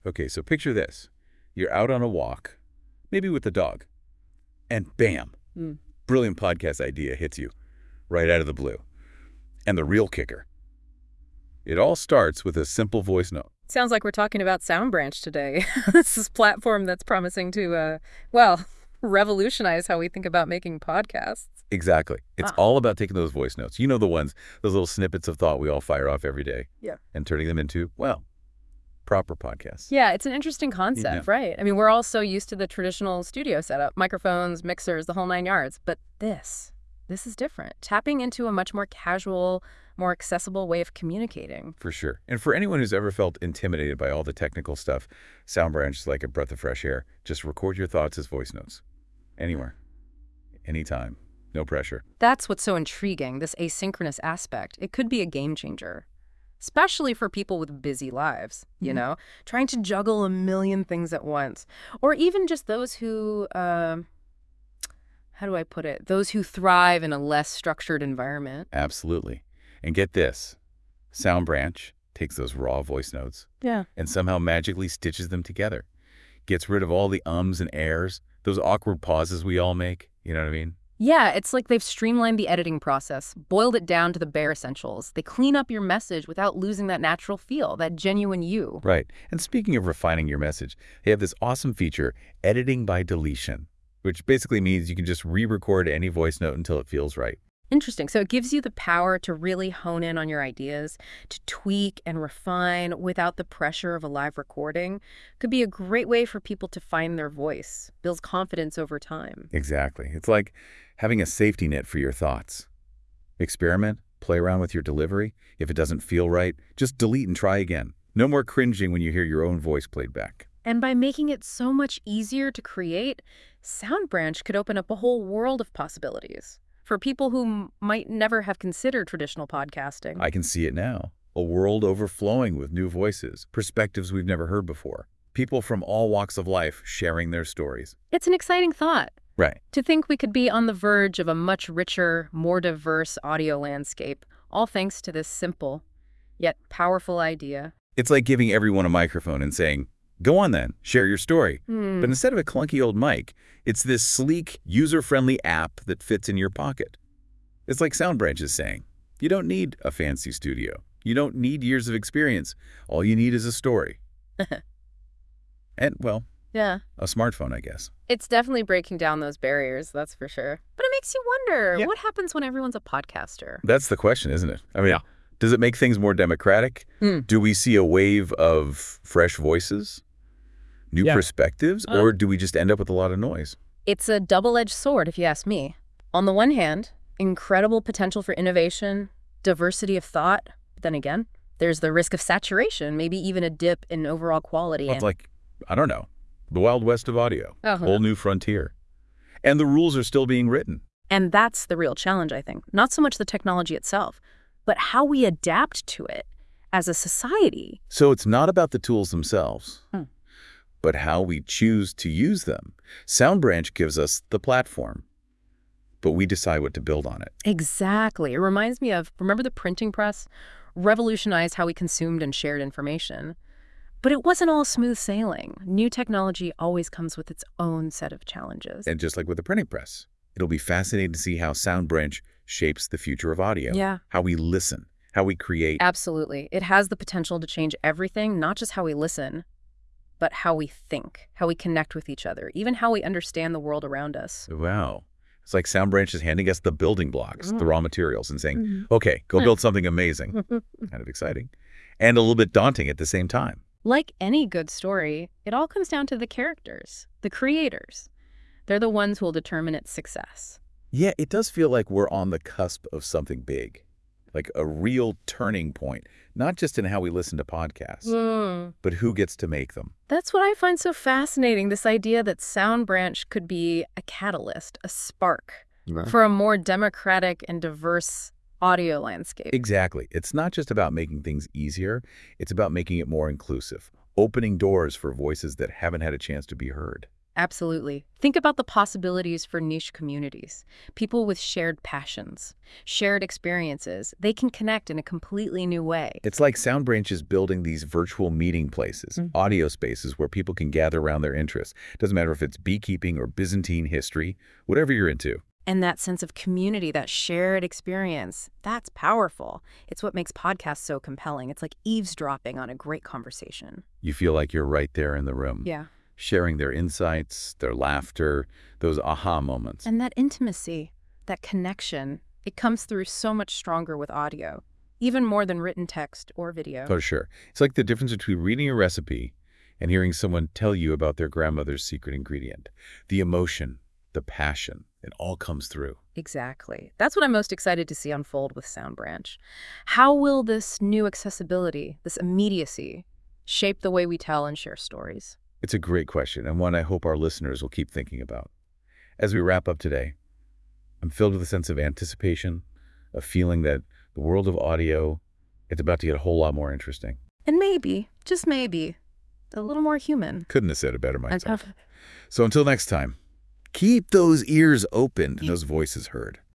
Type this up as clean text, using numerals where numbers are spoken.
Okay, so picture this. You're out on a walk, maybe with the dog, and bam, Mm. brilliant podcast idea hits you right out of the blue. And the real kicker, it all starts with a simple voice note. Sounds like we're talking about SoundBranch today. This is a platform that's promising to, well, revolutionize how we think about making podcasts. Exactly. It's Ah. all about taking those voice notes. You know the ones, those little snippets of thought we all fire off every day. Yeah. And turning them into, well, proper podcasts. Yeah, it's an interesting concept, right? I mean, we're all so used to the traditional studio setup, microphones, mixers, the whole 9 yards. But this is different. Tapping into a much more casual, more accessible way of communicating. For sure. And for anyone who's ever felt intimidated by all the technical stuff, SoundBranch is like a breath of fresh air. Just record your thoughts as voice notes. Anywhere. Anytime. No pressure. That's what's so intriguing, this asynchronous aspect. It could be a game changer, especially for people with busy lives, you know, trying to juggle a million things at once. Or even just those who, how do I put it? Those who thrive in a less structured environment. Absolutely. And get this. SoundBranch takes those raw voice notes Yeah. and somehow magically stitches them together. Gets rid of all the ums and ahs, those awkward pauses we all make. You know what I mean? Yeah, it's like they've streamlined the editing process, boiled it down to the bare essentials. They clean up your message without losing that natural feel, that genuine you. Right. And speaking of refining your message, they have this awesome feature, editing by deletion, which basically means you can just re-record any voice note until it feels right. Interesting. So it gives you the power to really hone in on your ideas, to tweak and refine without the pressure of a live recording. Could be a great way for people to find their voice, builds confidence over time. Exactly. It's like having a safety net for your thoughts. Experiment, play around with your delivery. If it doesn't feel right, just delete and try again. No more cringing when you hear your own voice played back. And by making it so much easier to create, SoundBranch could open up a whole world of possibilities for people who might never have considered traditional podcasting. I can see it now. A world overflowing with new voices, perspectives we've never heard before. People from all walks of life sharing their stories. It's an exciting thought. Right. To think we could be on the verge of a much richer, more diverse audio landscape, all thanks to this simple, yet powerful idea. It's like giving everyone a microphone and saying, go on then, share your story. But instead of a clunky old mic, it's this sleek, user-friendly app that fits in your pocket. It's like SoundBranch is saying, you don't need a fancy studio. You don't need years of experience. All you need is a story. And, well, Yeah. a smartphone, I guess. It's definitely breaking down those barriers, that's for sure. But it makes you wonder, Yeah. what happens when everyone's a podcaster? That's the question, isn't it? I mean, does it make things more democratic? Hmm. Do we see a wave of fresh voices, new Yeah. perspectives, or do we just end up with a lot of noise? It's a double-edged sword, if you ask me. On the one hand, incredible potential for innovation, diversity of thought. But then again, there's the risk of saturation, maybe even a dip in overall quality. Well, it's like, I don't know, the Wild West of audio, Uh-huh. whole new frontier. And the rules are still being written. And that's the real challenge, I think. Not so much the technology itself, but how we adapt to it as a society. So it's not about the tools themselves, Hmm. but how we choose to use them. SoundBranch gives us the platform, but we decide what to build on it. Exactly. It reminds me of, remember the printing press? Revolutionized how we consumed and shared information. But it wasn't all smooth sailing. New technology always comes with its own set of challenges. And just like with the printing press, it'll be fascinating to see how SoundBranch shapes the future of audio. Yeah. How we listen, how we create. Absolutely. It has the potential to change everything, not just how we listen, but how we think, how we connect with each other, even how we understand the world around us. Wow. It's like SoundBranch is handing us the building blocks, the raw materials, and saying, okay, go build something amazing. Kind of exciting. And a little bit daunting at the same time. Like any good story, it all comes down to the characters, the creators. They're the ones who will determine its success. Yeah, it does feel like we're on the cusp of something big, like a real turning point, not just in how we listen to podcasts, but who gets to make them. That's what I find so fascinating, this idea that SoundBranch could be a catalyst, a spark for a more democratic and diverse audio landscape. Exactly. It's not just about making things easier. It's about making it more inclusive, opening doors for voices that haven't had a chance to be heard. Absolutely. Think about the possibilities for niche communities. People with shared passions, shared experiences. They can connect in a completely new way. It's like SoundBranch is building these virtual meeting places, audio spaces where people can gather around their interests. Doesn't matter if it's beekeeping or Byzantine history, whatever you're into. And that sense of community, that shared experience, that's powerful. It's what makes podcasts so compelling. It's like eavesdropping on a great conversation. You feel like you're right there in the room, Yeah. sharing their insights, their laughter, those aha moments. And that intimacy, that connection, it comes through so much stronger with audio, even more than written text or video. For sure. It's like the difference between reading a recipe and hearing someone tell you about their grandmother's secret ingredient. The emotion, the passion, it all comes through. Exactly. That's what I'm most excited to see unfold with SoundBranch. How will this new accessibility, this immediacy, shape the way we tell and share stories? It's a great question, and one I hope our listeners will keep thinking about. As we wrap up today, I'm filled with a sense of anticipation, a feeling that the world of audio, it's about to get a whole lot more interesting. And maybe, just maybe, a little more human. Couldn't have said it better myself. And So until next time, keep those ears open and those voices heard.